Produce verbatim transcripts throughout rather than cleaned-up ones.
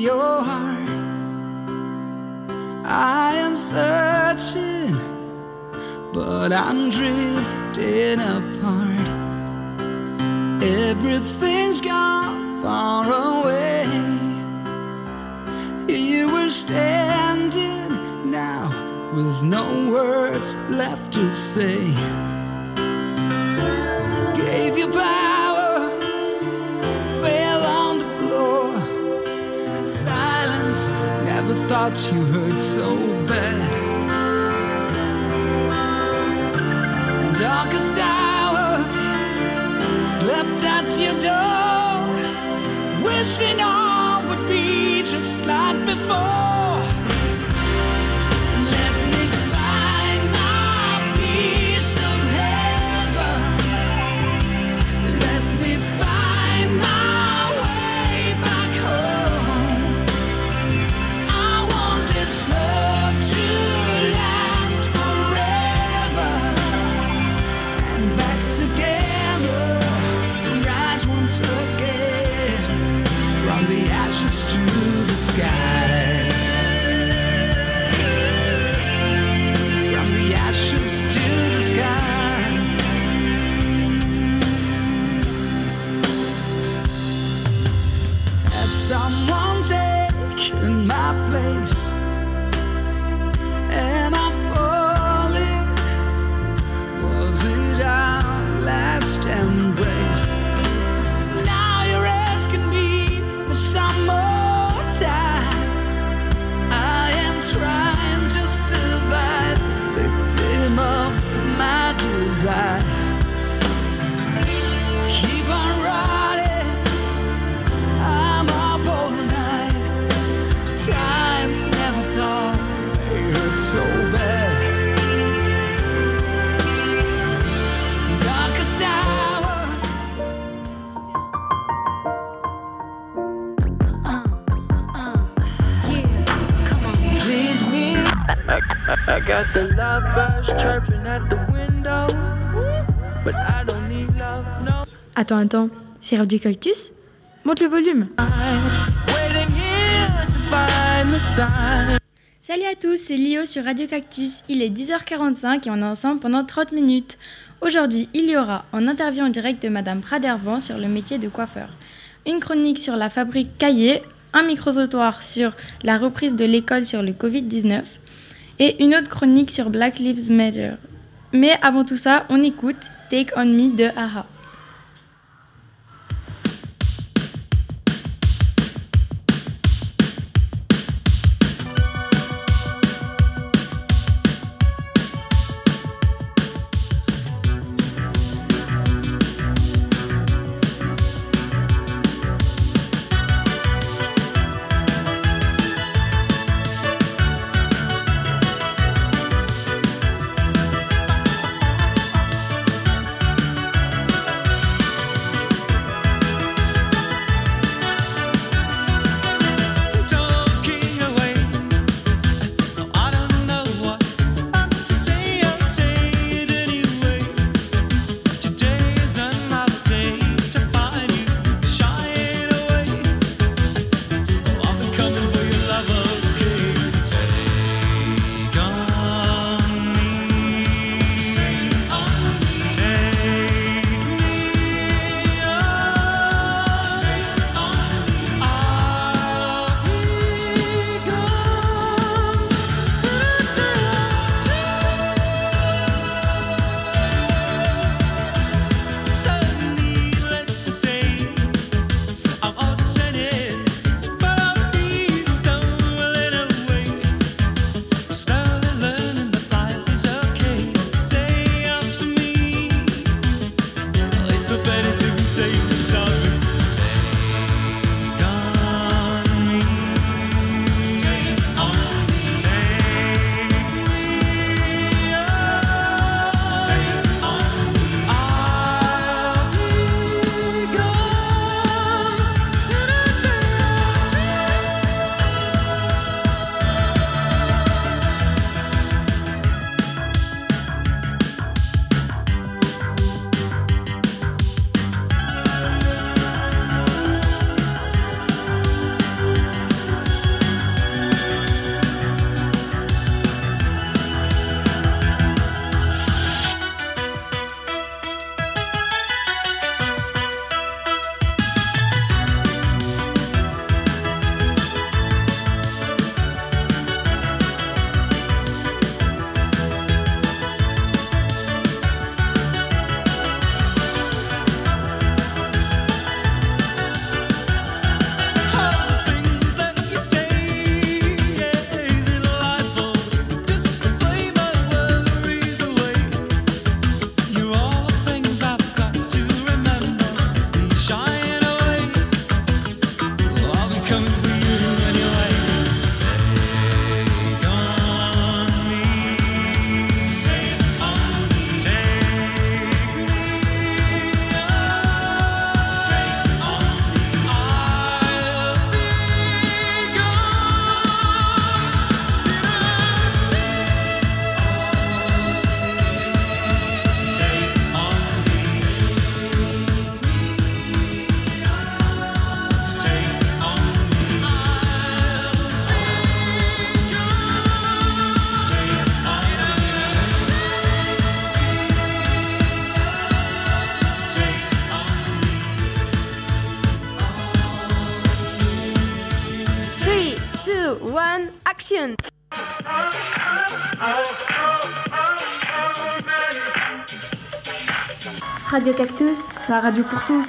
your heart. I am searching, but I'm drifting apart. Everything's gone far away. You were standing now with no words left to say. Gave you power, fell on the floor. Silence, never thought you hurt so bad. Darkest hours, slept at your door, wishing all would be just like before. Let me find my piece of heaven. Let me find my way back home. I want this love to last forever, and back together, rise once again, from the ashes to the sky. From the ashes to the sky. Has someone taken my place? Am I falling? Was it our last embrace? Now you're asking me for some more time. I am trying to survive, victim of my desire. Keep on riding, I'm up all night. Times never thought they hurt so bad. Darkest hours. Please me. I, I, I got the love birds chirping at the window, but I don't need love, no. Attends, attends, c'est Radio Cactus? Monte le volume. Waiting here to find the sign. Salut à tous, c'est Lio sur Radio Cactus. Il est dix heures quarante-cinq et on est ensemble pendant trente minutes. Aujourd'hui, il y aura en interview en direct de Madame Pradervant sur le métier de coiffeur, une chronique sur la fabrique Cahier, un micro-trottoir sur la reprise de l'école sur le covid dix-neuf et une autre chronique sur Black Lives Matter. Mais avant tout ça, on écoute Take On Me de A H A. two, one, action! Radio Cactus, la radio pour tous.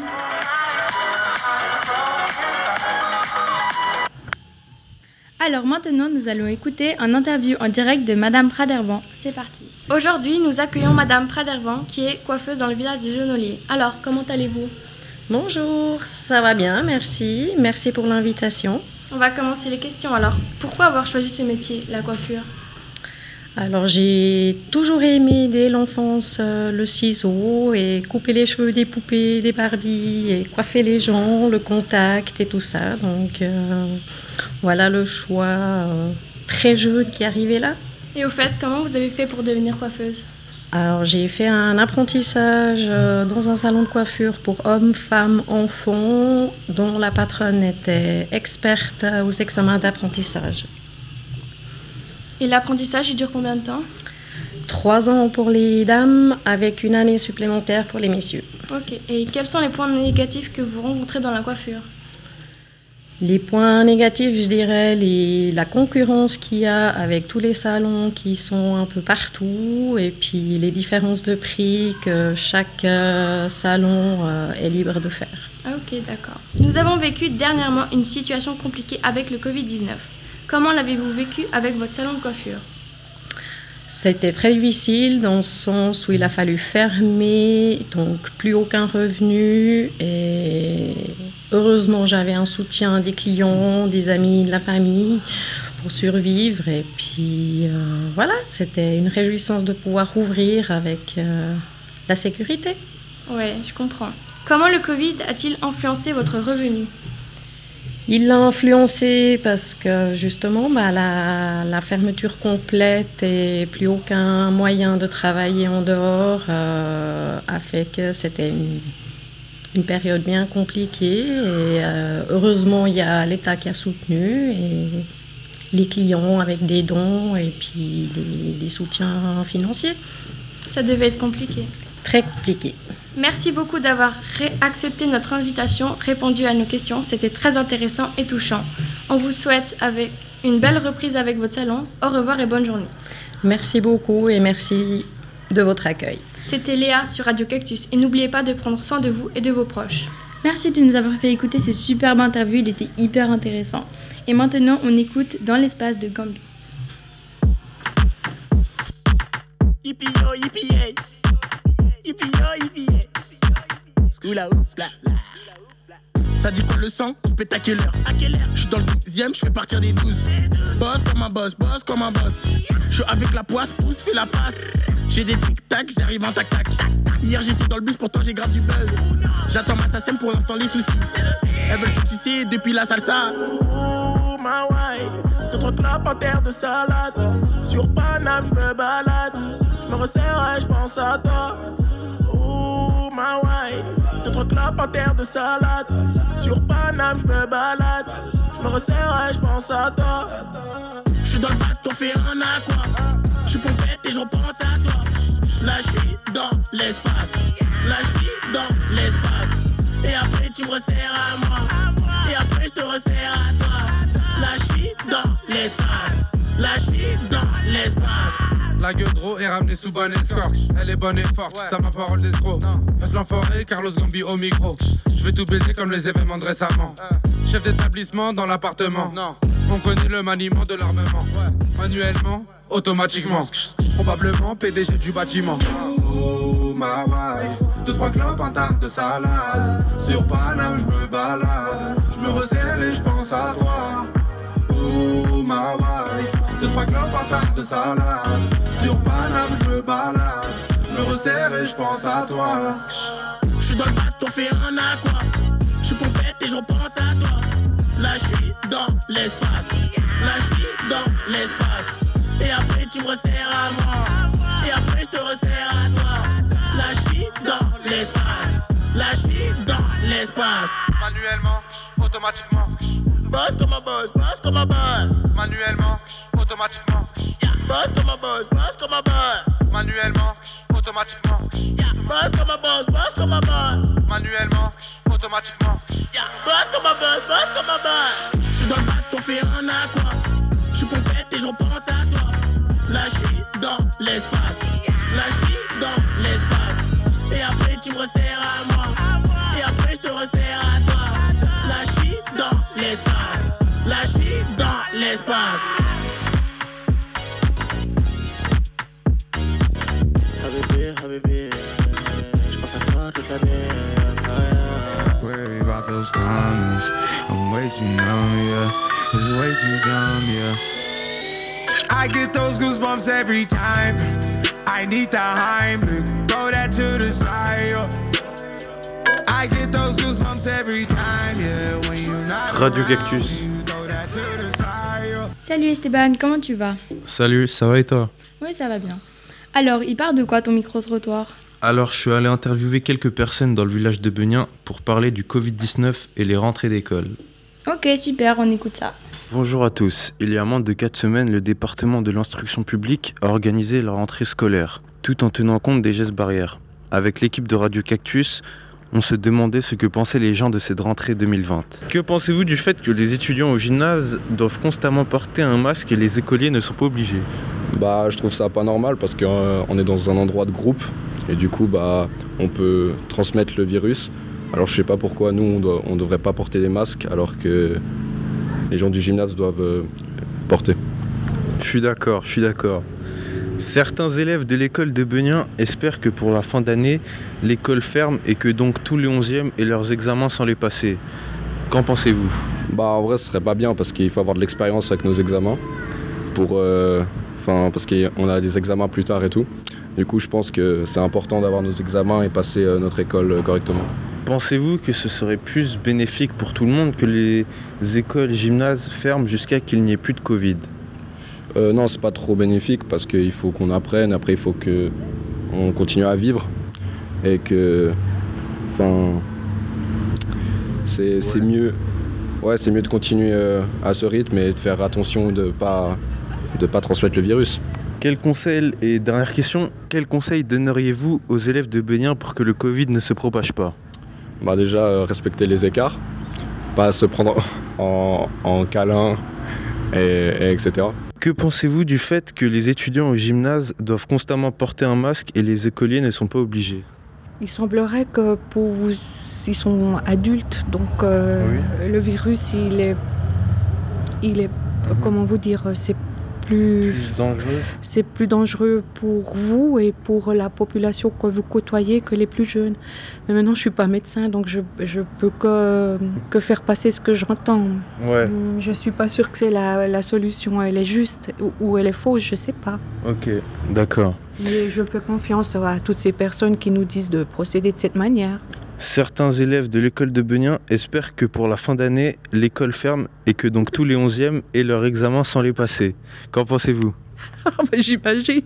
Alors maintenant, nous allons écouter un interview en direct de Madame Pradervan. C'est parti. Aujourd'hui, nous accueillons Madame Pradervan, qui est coiffeuse dans le village du Genolier. Alors, comment allez-vous ? Bonjour, ça va bien, merci. Merci pour l'invitation. On va commencer les questions. Alors, pourquoi avoir choisi ce métier, la coiffure ? Alors, j'ai toujours aimé dès l'enfance euh, le ciseau et couper les cheveux des poupées, des Barbies et coiffer les gens, le contact et tout ça. Donc, euh, voilà le choix euh, très jeune qui arrivait là. Et au fait, comment vous avez fait pour devenir coiffeuse ? Alors, j'ai fait un apprentissage euh, dans un salon de coiffure pour hommes, femmes, enfants, dont la patronne était experte aux examens d'apprentissage. Et l'apprentissage, il dure combien de temps ? Trois ans pour les dames, avec une année supplémentaire pour les messieurs. Ok. Et quels sont les points négatifs que vous rencontrez dans la coiffure ? Les points négatifs, je dirais, les, la concurrence qu'il y a avec tous les salons qui sont un peu partout, et puis les différences de prix que chaque euh, salon euh, est libre de faire. Ok, d'accord. Nous avons vécu dernièrement une situation compliquée avec le covid dix-neuf. Comment l'avez-vous vécu avec votre salon de coiffure ? C'était très difficile dans le sens où il a fallu fermer, donc plus aucun revenu. Et heureusement, j'avais un soutien des clients, des amis, de la famille pour survivre. Et puis euh, voilà, c'était une réjouissance de pouvoir ouvrir avec euh, la sécurité. Oui, je comprends. Comment le Covid a-t-il influencé votre revenu ? Il l'a influencé parce que justement bah, la, la fermeture complète et plus aucun moyen de travailler en dehors euh, a fait que c'était une, une période bien compliquée. Et euh, heureusement, il y a l'État qui a soutenu et les clients avec des dons et puis des, des soutiens financiers. Ça devait être compliqué. Très compliqué. Merci beaucoup d'avoir ré- accepté notre invitation, répondu à nos questions. C'était très intéressant et touchant. On vous souhaite avec une belle reprise avec votre salon. Au revoir et bonne journée. Merci beaucoup et merci de votre accueil. C'était Léa sur Radio Cactus. Et n'oubliez pas de prendre soin de vous et de vos proches. Merci de nous avoir fait écouter ce superbe interview. Il était hyper intéressant. Et maintenant, on écoute Dans l'espace de Gambi. Yippee yo, yippee yay. Yippee yo, yippee yay. Oula oula. Ça dit quoi le sang? Tu pètes à quelle heure? À quelle heure? Je suis dans le douzième, je fais partir des douze. Boss comme un boss, boss comme un boss. Je suis avec la poisse, pousse, fais la passe. J'ai des tic-tac, j'arrive en tac-tac. Hier j'étais dans le bus, pourtant j'ai grave du buzz. J'attends ma sasème pour l'instant les soucis. Elles veulent tout sucer depuis la salsa. Oh ma wife, deux trois clopes en terre de salade. Sur Paname, je me balade. Je me resserre et je pense à toi. Oh ma wife, deux trois clopes en terre de salade. Sur Paname, je me balade. Je me resserre et je pense à toi. Je suis dans le bac, t'en fais un aqua. Je suis pompette et je repense à toi. Là je suis dans l'espace. Là je suis dans l'espace. Et après tu me resserres à moi. Et après je te resserre à toi. Là je suis dans l'espace. Là je suis dans l'espace. La gueule d'eau est ramenée sous bonne escorte. Elle est bonne et forte, t'as ma parole d'escroc. Passe l'enfoiré, Carlos Gambi au micro. Je vais tout baiser comme les événements de récemment. Chef d'établissement dans l'appartement. On connaît le maniement de l'armement. Manuellement, automatiquement. Probablement P D G du bâtiment. Oh ma wife, deux trois clopes en tarte de salade. Sur Paname, je me balade. Je me resserre et je pense à toi. Oh ma wife, deux trois clopes en tarte de salade. Sur Paname, je me balade. Je me resserre et je pense à toi. Je suis dans le bac, t'en fais un aqua. Je suis pompette et je repense à toi. Là je suis dans l'espace. Là je suis dans l'espace. Et après tu me resserres à moi. Et après je te resserre à toi. Là je suis dans l'espace. Là je suis dans l'espace. Manuellement, automatiquement. Boss comme un boss, boss comme un boss. Manuellement, automatiquement. Boss comme un boss, boss comme un boss. Manuellement, automatiquement. Boss comme un boss, boss comme un boss. Manuellement, automatiquement. Boss comme un boss, boss comme un boss. Je suis dans le bac, t'en fais un aqua. dans l'espace. La chi dans l'espace. Et après tu me resserres à moi. Et après je te resserre à toi. La chi dans l'espace. La chi dans l'espace. Habibi, habibi, je pense à toi toute la nuit. Worry about those comments. I'm way too numb, yeah. It's way too dumb, yeah. I get those goosebumps every time. I need the Heimlich. Throw that to the side, yeah. I get those goosebumps every time, yeah. When you're not Radio Cactus. Salut Esteban, comment tu vas? Salut, ça va et toi? Oui, ça va bien. Alors, il part de quoi ton micro-trottoir? Alors, je suis allé interviewer quelques personnes dans le village de Beugnin pour parler du covid dix-neuf et les rentrées d'école. Ok, super, on écoute ça. Bonjour à tous. Il y a moins de quatre semaines, le département de l'instruction publique a organisé la rentrée scolaire, tout en tenant compte des gestes barrières. Avec l'équipe de Radio Cactus, on se demandait ce que pensaient les gens de cette rentrée deux mille vingt. Que pensez-vous du fait que les étudiants au gymnase doivent constamment porter un masque et les écoliers ne sont pas obligés? Bah, je trouve ça pas normal parce qu'on euh, est dans un endroit de groupe et du coup bah, on peut transmettre le virus. Alors je sais pas pourquoi nous on, doit, on devrait pas porter des masques alors que les gens du gymnase doivent euh, porter. Je suis d'accord, je suis d'accord. Certains élèves de l'école de Beugnin espèrent que pour la fin d'année, l'école ferme et que donc tous les onzièmes aient leurs examens sans les passer. Qu'en pensez-vous? Bah en vrai ce serait pas bien parce qu'il faut avoir de l'expérience avec nos examens pour, euh, parce qu'on a des examens plus tard et tout. Du coup je pense que c'est important d'avoir nos examens et passer euh, notre école euh, correctement. Pensez-vous que ce serait plus bénéfique pour tout le monde que les écoles gymnases ferment jusqu'à qu'il n'y ait plus de Covid? Euh, non, c'est pas trop bénéfique parce qu'il faut qu'on apprenne, après il faut qu'on continue à vivre et que, enfin, c'est, c'est mieux, ouais, c'est mieux de continuer euh, à ce rythme et de faire attention de pas, de pas transmettre le virus. Quel conseil, et dernière question, quel conseil donneriez-vous aux élèves de Beugnin pour que le Covid ne se propage pas? Bah déjà, euh, respecter les écarts, pas se prendre en, en câlin, et, et etc. Que pensez-vous du fait que les étudiants au gymnase doivent constamment porter un masque et les écoliers ne sont pas obligés? Il semblerait que pour vous, ils sont adultes, donc euh, oui. Le virus, il est, il est, mmh. comment vous dire, c'est plus, plus dangereux. C'est plus dangereux pour vous et pour la population que vous côtoyez que les plus jeunes. Mais maintenant, je suis pas médecin, donc je je peux que que faire passer ce que j'entends. Ouais. Je suis pas sûre que c'est la la solution. Elle est juste ou, ou elle est fausse, je sais pas. Ok, d'accord. Mais je fais confiance à toutes ces personnes qui nous disent de procéder de cette manière. Certains élèves de l'école de Beugnin espèrent que pour la fin d'année, l'école ferme et que donc tous les onzièmes aient leur examen sans les passer. Qu'en pensez-vous? Ah bah, j'imagine.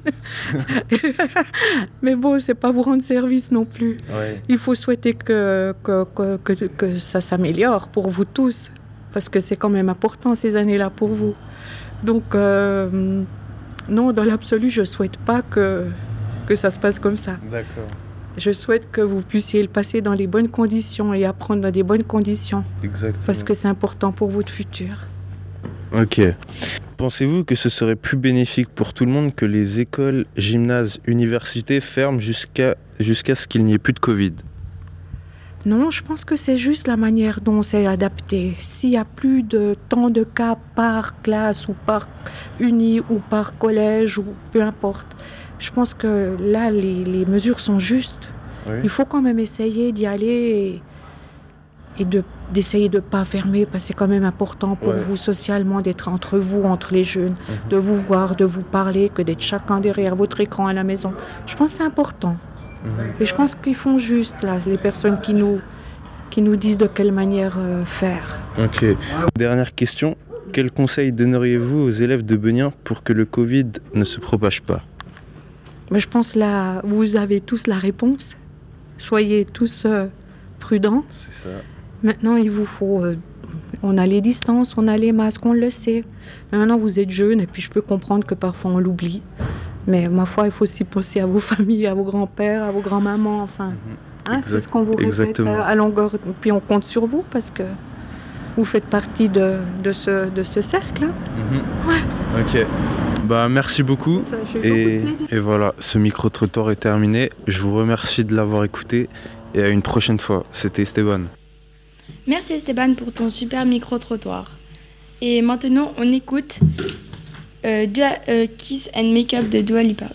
Mais bon, c'est pas vous rendre service non plus. Ouais. Il faut souhaiter que, que, que, que, que ça s'améliore pour vous tous. Parce que c'est quand même important ces années-là pour vous. Donc, euh, non, dans l'absolu, je souhaite pas que, que ça se passe comme ça. D'accord. Je souhaite que vous puissiez le passer dans les bonnes conditions et apprendre dans des bonnes conditions. Exactement. Parce que c'est important pour votre futur. Ok. Pensez-vous que ce serait plus bénéfique pour tout le monde que les écoles, gymnases, universités ferment jusqu'à, jusqu'à ce qu'il n'y ait plus de Covid? Non, je pense que c'est juste la manière dont c'est adapté. S'il n'y a plus de tant de cas par classe ou par uni ou par collège ou peu importe, je pense que là, les, les mesures sont justes. Oui. Il faut quand même essayer d'y aller et, et de, d'essayer de ne pas fermer, parce que c'est quand même important pour ouais. vous socialement d'être entre vous, entre les jeunes, mm-hmm. de vous voir, de vous parler, que d'être chacun derrière votre écran à la maison. Je pense que c'est important. Mm-hmm. Et je pense qu'ils font juste, là, les personnes qui nous, qui nous disent de quelle manière euh, faire. Ok. Dernière question. Quel conseil donneriez-vous aux élèves de Beugnin pour que le Covid ne se propage pas? Mais je pense là, vous avez tous la réponse. Soyez tous euh, prudents. C'est ça. Maintenant, il vous faut... Euh, on a les distances, on a les masques, on le sait. Mais maintenant, vous êtes jeunes et puis je peux comprendre que parfois on l'oublie. Mais ma foi, il faut aussi penser à vos familles, à vos grands-pères, à vos grands-mamans, enfin. Mm-hmm. Hein, exact- c'est ce qu'on vous répète Exactement. à longueur. Puis on compte sur vous parce que vous faites partie de, de, ce, de ce cercle. Mm-hmm. Ouais. Ok. Bah, merci beaucoup. Et, et voilà, ce micro-trottoir est terminé. Je vous remercie de l'avoir écouté et à une prochaine fois. C'était Esteban. Merci Esteban pour ton super micro-trottoir. Et maintenant, on écoute euh, Dua, euh, Kiss and Make Up de Dua Lipa.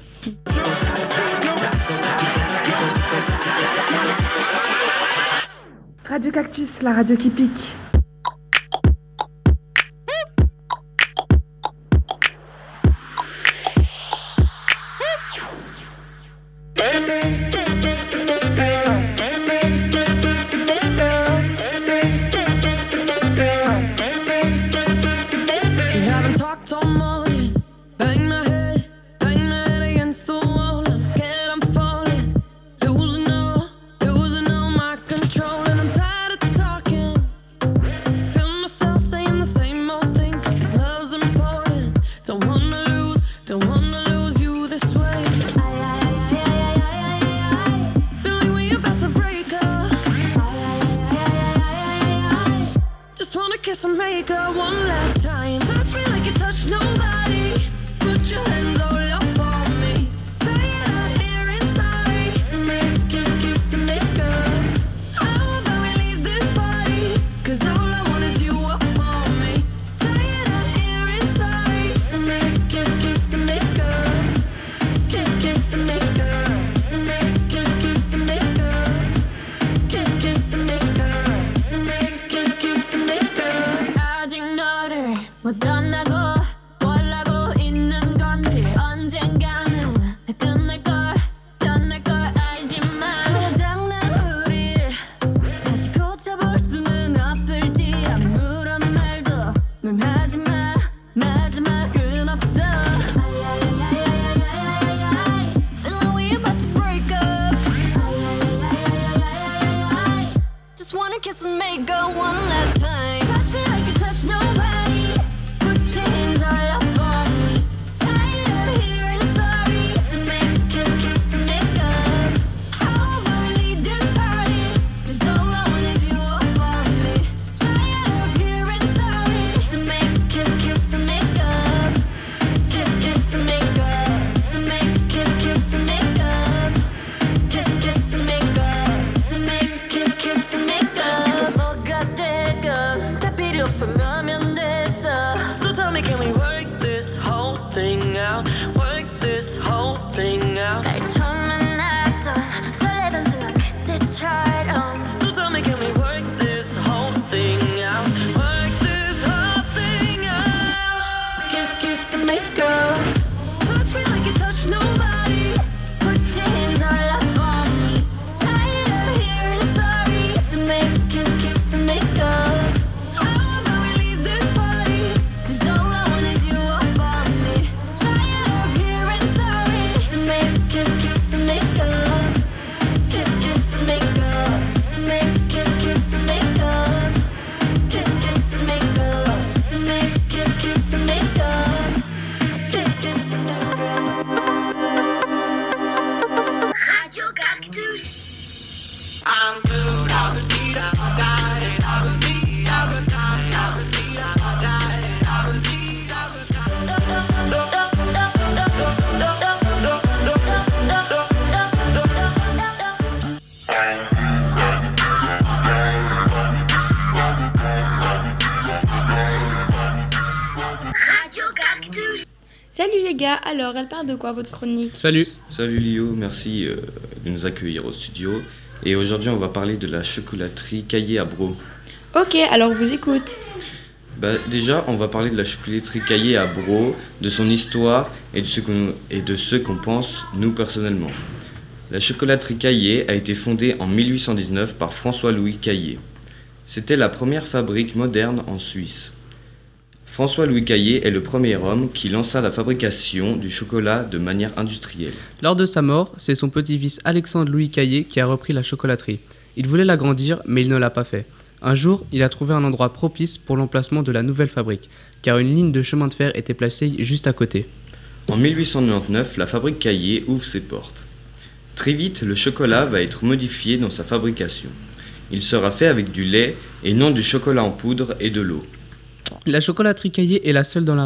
Radio Cactus, la radio qui pique. Salut les gars, alors elle parle de quoi votre chronique ? Salut. Salut Lio, merci euh, de nous accueillir au studio. Et aujourd'hui on va parler de la chocolaterie Caillé à Bro. Ok, alors on vous écoute. Bah, déjà on va parler de la chocolaterie Caillé à Bro, de son histoire et de ce qu'on, et de ce qu'on pense nous personnellement. La chocolaterie Caillé a été fondée en mille huit cent dix-neuf par François-Louis Caillé. C'était la première fabrique moderne en Suisse. François-Louis Caillé est le premier homme qui lança la fabrication du chocolat de manière industrielle. Lors de sa mort, c'est son petit-fils Alexandre-Louis Caillé qui a repris la chocolaterie. Il voulait l'agrandir, mais il ne l'a pas fait. Un jour, il a trouvé un endroit propice pour l'emplacement de la nouvelle fabrique, car une ligne de chemin de fer était placée juste à côté. En mille huit cent quatre-vingt-dix-neuf, la fabrique Caillé ouvre ses portes. Très vite, le chocolat va être modifié dans sa fabrication. Il sera fait avec du lait et non du chocolat en poudre et de l'eau. La chocolaterie Caillé est la seule dans la région.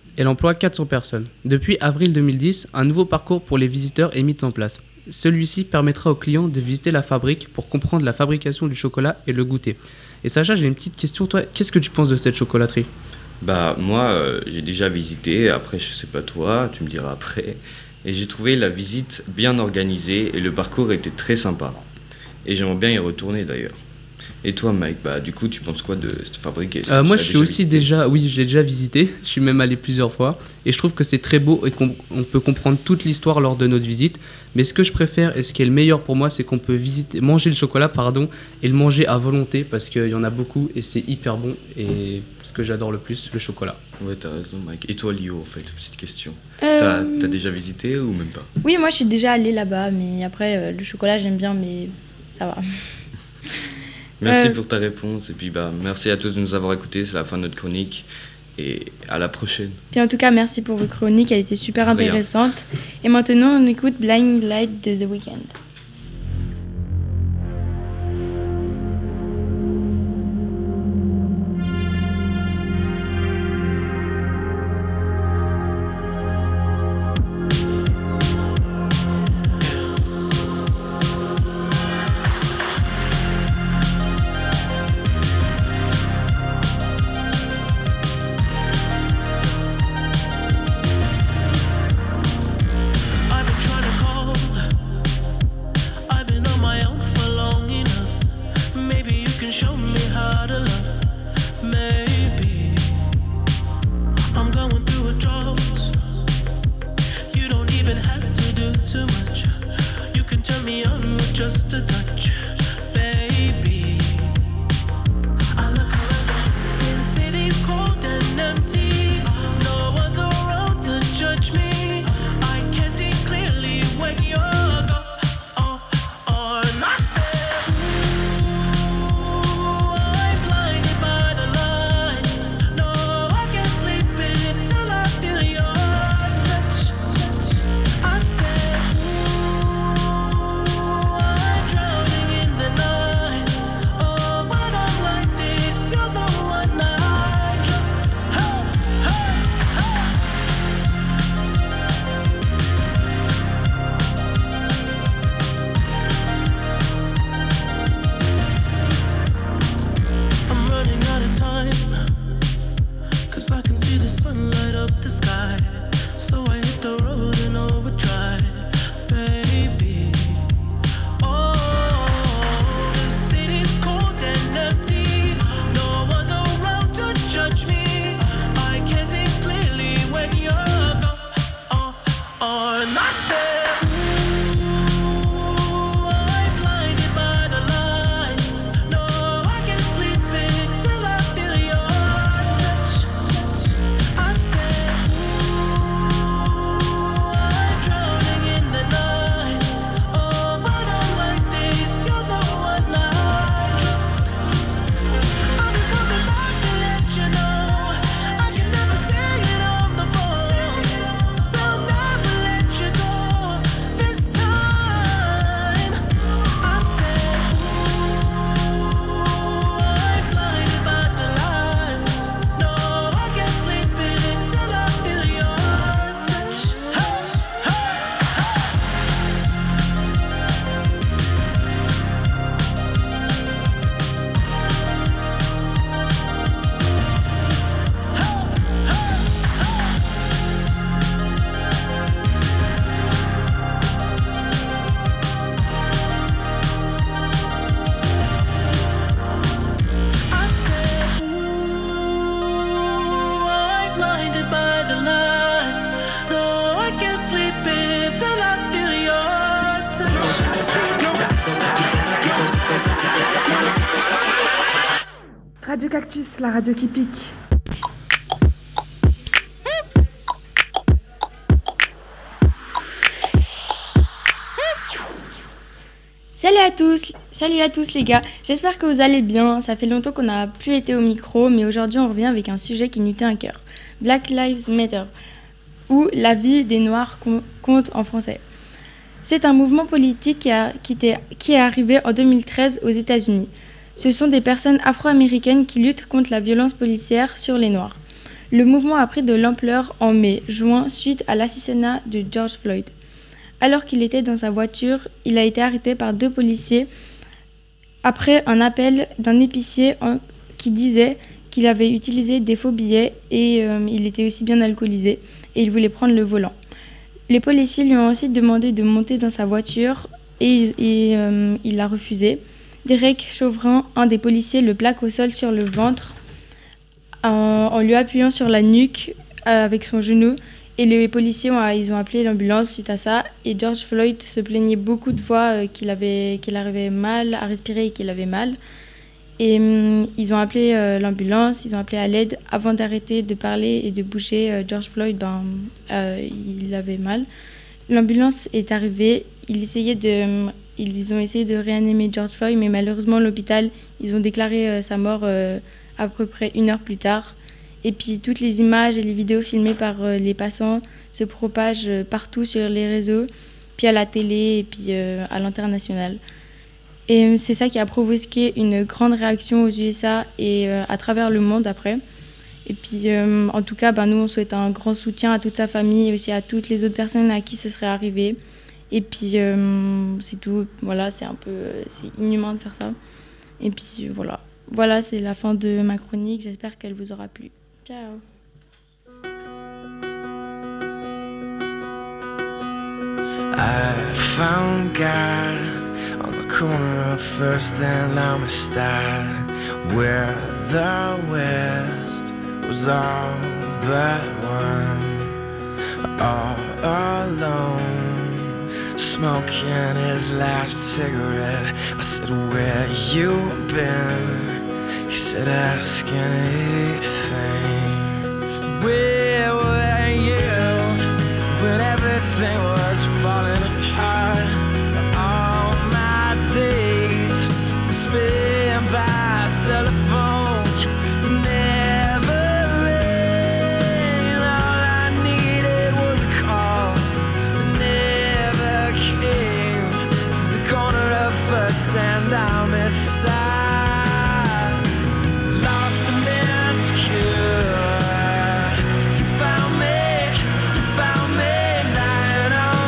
Elle emploie quatre cents personnes. Depuis avril deux mille dix, un nouveau parcours pour les visiteurs est mis en place. Celui-ci permettra aux clients de visiter la fabrique pour comprendre la fabrication du chocolat et le goûter. Et Sacha, j'ai une petite question. Toi, qu'est-ce que tu penses de cette chocolaterie ? Bah moi, euh, j'ai déjà visité. Après, je sais pas toi, tu me diras après. Et j'ai trouvé la visite bien organisée et le parcours était très sympa. Et j'aimerais bien y retourner d'ailleurs. Et toi, Mike, bah du coup, tu penses quoi de cette fabrique ? euh, Moi, je suis aussi visité déjà, oui, j'ai déjà visité. Je suis même allé plusieurs fois. Et je trouve que c'est très beau et qu'on on peut comprendre toute l'histoire lors de notre visite. Mais ce que je préfère et ce qui est le meilleur pour moi, c'est qu'on peut visiter, manger le chocolat, pardon, et le manger à volonté parce qu'il y en a beaucoup et c'est hyper bon. Et ce que j'adore le plus, le chocolat. Ouais, t'as raison, Mike. Et toi, Lio, en fait, petite question. Euh... T'as, t'as déjà visité ou même pas ? Oui, moi, je suis déjà allée là-bas, mais après, euh, le chocolat, j'aime bien, mais ça va. Merci euh... pour ta réponse et puis bah merci à tous de nous avoir écoutés, c'est la fin de notre chronique et à la prochaine. Puis en tout cas, merci pour votre chronique, elle était super intéressante. Rien. Et maintenant, on écoute Blind Light de The Weeknd. Radio Cactus, la radio qui pique. Salut à tous, salut à tous les gars, j'espère que vous allez bien. Ça fait longtemps qu'on n'a plus été au micro, mais aujourd'hui on revient avec un sujet qui nous tient à cœur. Black Lives Matter, ou la vie des Noirs compte en français. C'est un mouvement politique qui, a, qui, était, qui est arrivé en deux mille treize aux États-Unis. Ce sont des personnes afro-américaines qui luttent contre la violence policière sur les Noirs. Le mouvement a pris de l'ampleur en mai-juin suite à l'assassinat de George Floyd. Alors qu'il était dans sa voiture, il a été arrêté par deux policiers après un appel d'un épicier en, qui disait qu'il avait utilisé des faux billets et euh, il était aussi bien alcoolisé et il voulait prendre le volant. Les policiers lui ont ensuite demandé de monter dans sa voiture et, et euh, il a refusé. Derek Chauvrin, un des policiers, le plaque au sol sur le ventre en, en lui appuyant sur la nuque euh, avec son genou. Et les policiers ont, ils ont appelé l'ambulance suite à ça. Et George Floyd se plaignait beaucoup de fois euh, qu'il, avait, qu'il arrivait mal à respirer et qu'il avait mal. Et hum, ils ont appelé euh, l'ambulance, ils ont appelé à l'aide avant d'arrêter de parler et de bouger. Euh, George Floyd, ben, euh, il avait mal. L'ambulance est arrivée, ils, essayaient de, ils ont essayé de réanimer George Floyd, mais malheureusement l'hôpital, ils ont déclaré euh, sa mort euh, à peu près une heure plus tard. Et puis toutes les images et les vidéos filmées par euh, les passants se propagent euh, partout sur les réseaux, puis à la télé et puis euh, à l'international. Et c'est ça qui a provoqué une grande réaction aux U S A et euh, à travers le monde après. Et puis euh, en tout cas, ben, nous on souhaite un grand soutien à toute sa famille et aussi à toutes les autres personnes à qui ce serait arrivé. Et puis euh, c'est tout, voilà, c'est un peu, c'est inhumain de faire ça. Et puis euh, voilà, voilà c'est la fin de ma chronique, j'espère qu'elle vous aura plu. Ciao. I found God on the corner of First and Amistad, where the West was all but one, all alone, smoking his last cigarette. I said, where you been? He said, ask anything. Where were you when everything was falling apart? All my days spent by telephone, never rain. All I needed was a call that never came. To the corner of First and Amistad, lost and insecure. You found me, you found me lying on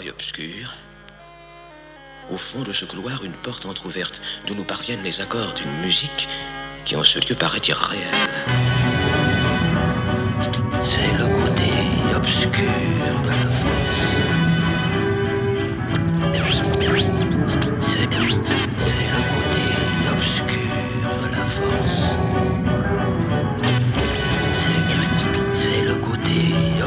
et obscur. Au fond de ce couloir, une porte entr'ouverte, d'où nous parviennent les accords d'une musique qui en ce lieu paraît irréelle. C'est le côté obscur de la force. C'est, c'est le côté obscur de la force. C'est le côté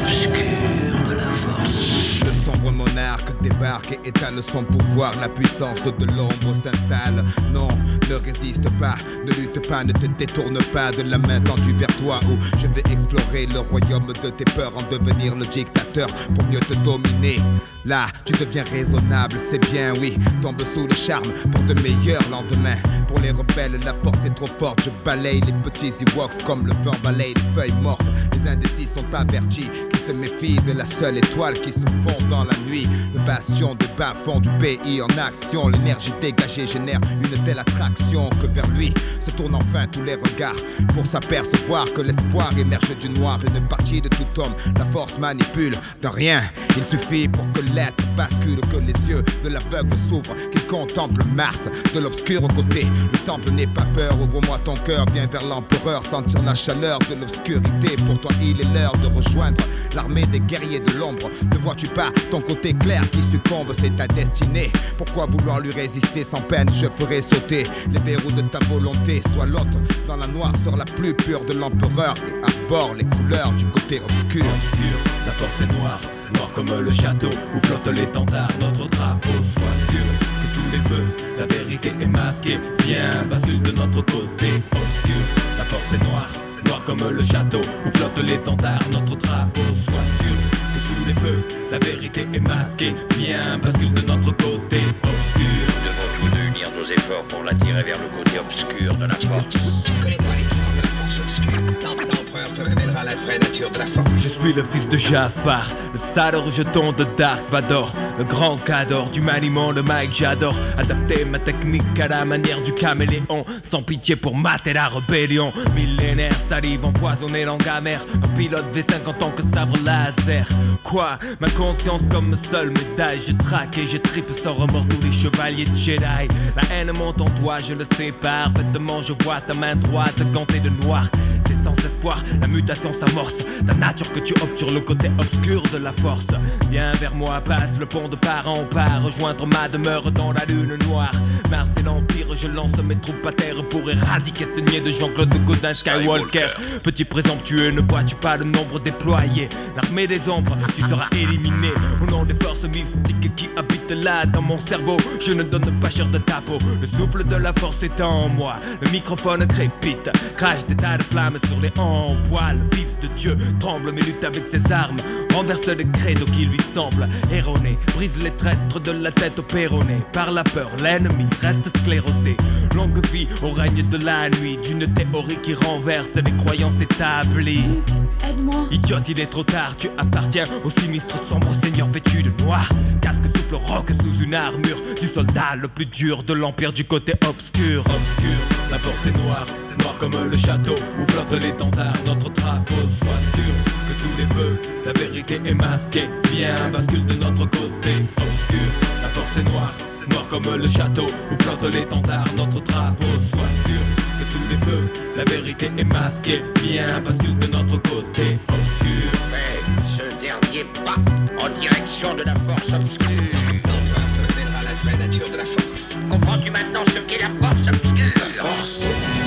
obscur de la force. Le sombre monarque débarque et étale son pouvoir. La puissance de l'ombre s'installe. Non, ne résiste pas, ne lutte pas, ne te détourne pas de la main tendue vers toi, où je vais explorer le royaume de tes peurs, en devenir le dictateur pour mieux te dominer. Là, tu deviens raisonnable, c'est bien, oui. Tombe sous le charme pour de meilleurs lendemains. Pour les rebelles, la force est trop forte. Je balaye les petits Ewoks comme le vent balaye les feuilles mortes. Les indécis sont avertis, qui se méfient de la seule étoile qui se fond dans la nuit. Le bastion de bas-fond du pays en action. L'énergie dégagée génère une telle attraction que vers lui se tournent enfin tous les regards pour s'apercevoir que l'espoir émerge du noir. Une partie de tout homme, la force manipule de rien. Il suffit pour que l'être bascule, que les yeux de l'aveugle s'ouvrent, qu'il contemple Mars de l'obscur côté. Le temple n'est pas peur, ouvre-moi ton cœur, viens vers l'empereur, sentir la chaleur de l'obscurité. Pour toi il est l'heure de rejoindre l'armée des guerriers de l'ombre. Ne vois-tu pas ton côté clair qui succombe, c'est ta destinée. Pourquoi vouloir lui résister sans peine? Je ferai sauter les verrous de ta volonté. Sois l'hôte dans la noirceur la plus pure de l'empereur et arbore les couleurs du côté obscur. Obscur, la force est noire, noire comme le château où flotte l'étendard, notre drapeau. Sois sûr que sous les feux, la vérité est masquée. Viens, bascule de notre côté. Obscur, la force est noire, noire comme le château où flotte l'étendard, notre drapeau. Sois sûr que sous les feux, la vérité est masquée. Viens, bascule de notre côté. Obscur. Nous devons tous deux unir nos efforts pour l'attirer vers le côté obscur de la force. Connais-moi les pouvoirs de la force obscure. L'empereur te révélera la vraie nature de la force. Je suis le fils de Jafar, le sale rejeton de Dark Vador, le grand cador du maniement de Mike. J'adore adapter ma technique à la manière du caméléon, sans pitié pour mater la rébellion. Millénaire, salive empoisonnée, langue amère, un pilote V cinq en tant que sabre laser. Quoi, ma conscience comme seule médaille. Je traque et je tripe sans remords tous les chevaliers de Jedi. La haine monte en toi, je le sais parfaitement. Je vois ta main droite gantée de noir. C'est sans espoir, la mutation s'amorce. Ta nature que tu optes sur le côté obscur de la force. Viens vers moi, passe le pont de part en part, rejoindre ma demeure dans la lune noire. Mars et l'Empire, je lance mes troupes à terre pour éradiquer ce niais de Jean-Claude Godin Skywalker. Petit présomptueux, ne vois-tu pas le nombre déployé? L'armée des ombres, tu seras éliminé. Au nom des forces mystiques qui habitent là dans mon cerveau, je ne donne pas cher de ta peau. Le souffle de la force est en moi, le microphone crépite, crache des tas de flammes sur les hanches. Le fils de Dieu tremble mais lutte avec ses armes, renverse les credos qui lui semblent erronés, brise les traîtres de la tête au péroné. Par la peur, l'ennemi reste sclérosé. Longue vie au règne de la nuit, d'une théorie qui renverse les croyances établies. Aide-moi. Idiote, il est trop tard, tu appartiens au sinistre sombre seigneur vêtu de noir. Casque souffle roc sous une armure du soldat le plus dur de l'empire du côté obscur. Obscur, la force est noire, c'est noir comme le château où flotte l'étendard, notre drapeau. Sois sûr que sous les feux, la vérité est masquée. Viens, bascule de notre côté. Obscur, la force est noire, c'est noir comme le château où flotte l'étendard, notre drapeau. Sois sûr que sous les feux, la vérité est masquée. Viens, bascule de notre côté. Obscur. Fais ce dernier pas en direction de la force obscure. L'empereur te révélera la vraie nature de la force. Comprends-tu maintenant ce qu'est la force obscure? La force?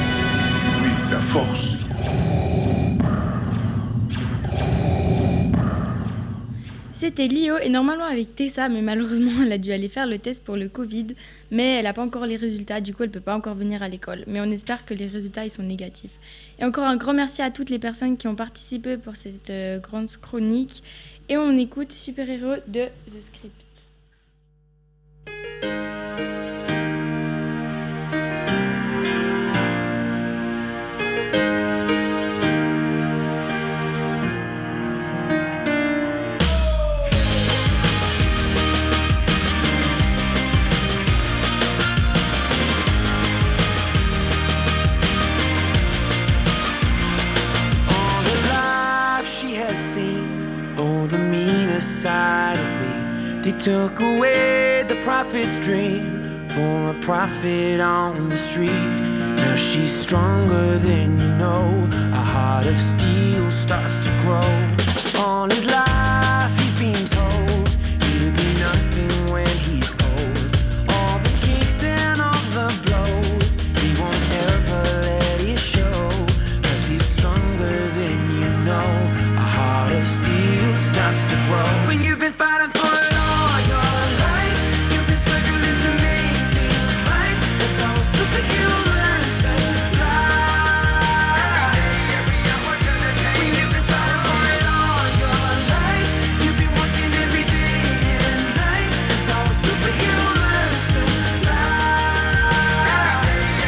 Oui, la force. C'était Lio et normalement avec Tessa, mais malheureusement elle a dû aller faire le test pour le Covid, mais elle n'a pas encore les résultats, du coup elle ne peut pas encore venir à l'école. Mais on espère que les résultats ils sont négatifs. Et encore un grand merci à toutes les personnes qui ont participé pour cette euh, grande chronique. Et on écoute Super Héros de The Script. Seen, oh, the meanest side of me. They He took away the prophet's dream for a prophet on the street. Now she's stronger than you know. A heart of steel starts to grow. All his life he's been told he'll be nothing when he's old. All the kicks and all the blows, he won't ever let it show. Cause he's stronger than you know. A heart of steel starts to grow. When you've been fighting for it all your life, you've been struggling to make things right. That's how a superhero learns to fly. When you've been fighting for it all your life, you've been working every day and night. That's how a superhero learns to fly.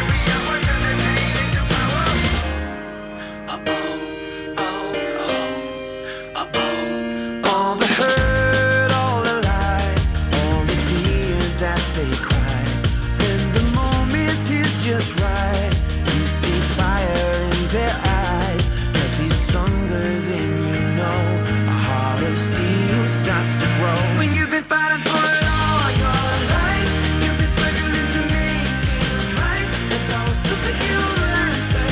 All the hurt, all the lies, all the tears that they cry. When the moment is just right, you see fire in their eyes. Cause he's stronger than you know. A heart of steel starts to grow. When you've been fighting for it all your life, you've been struggling to make things right. That's how a superhero learns to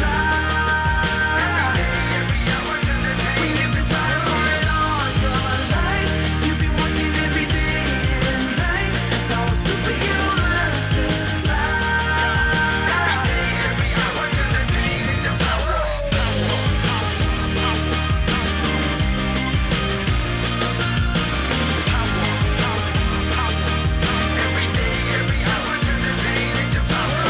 fly. When you've been fighting for it all your life, you've been working every day and night. That's how a superhero learns to fly. Every hour turn the pain into power. Every day, every hour turn the pain into power.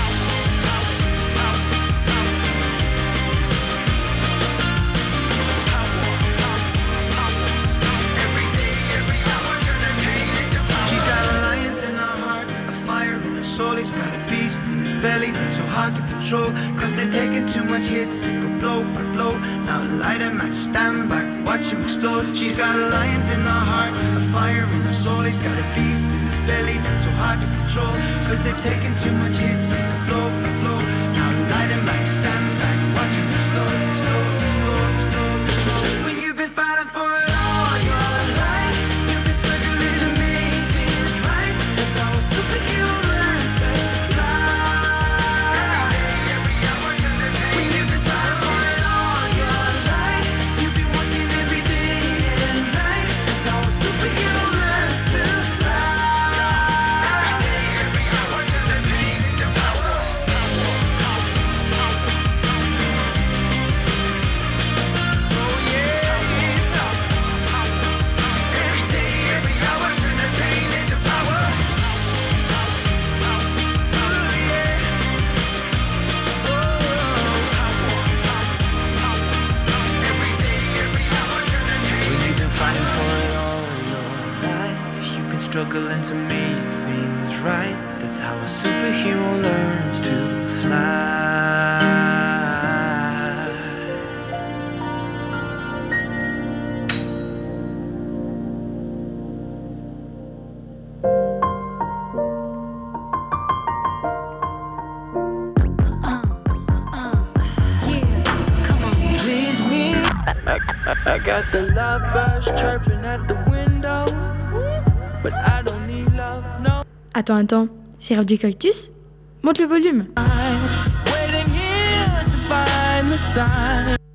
Every day, every hour turn the pain into power. She's got a lion in her heart, a fire in her soul. He's got a beast in his belly that's so hard to control. Cause they've taken too much hits, they go blow by blow. Now light him at stand back, watch him explode. She's got a lion in her heart, a fire in her soul. He's got a beast in his belly that's so hard to control. Cause they've taken too much hits, they go blow by blow. Now light him at stand back, watch him explode, explode, explode, explode, explode. When you've been fighting for it all your life, you've been struggling to make things right. That's how a superhero learns to fly. When you've been fighting for it all your life, you've been working every day and night. That's how a superhero learns to fly. Every hour turn the pain into power. Oh yes. Every day, every hour turn the pain into power. Oh yeah. Every day, every hour turn the pain. When you've been fighting for it all your life, you've been struggling to make things right. That's how a superhero learns to fly. Please me. I, I, I got the love birds chirping at the window, but I don't need love, no. Attends, attends, c'est Radio Cactus? Monte le volume. Waiting here to find the sign.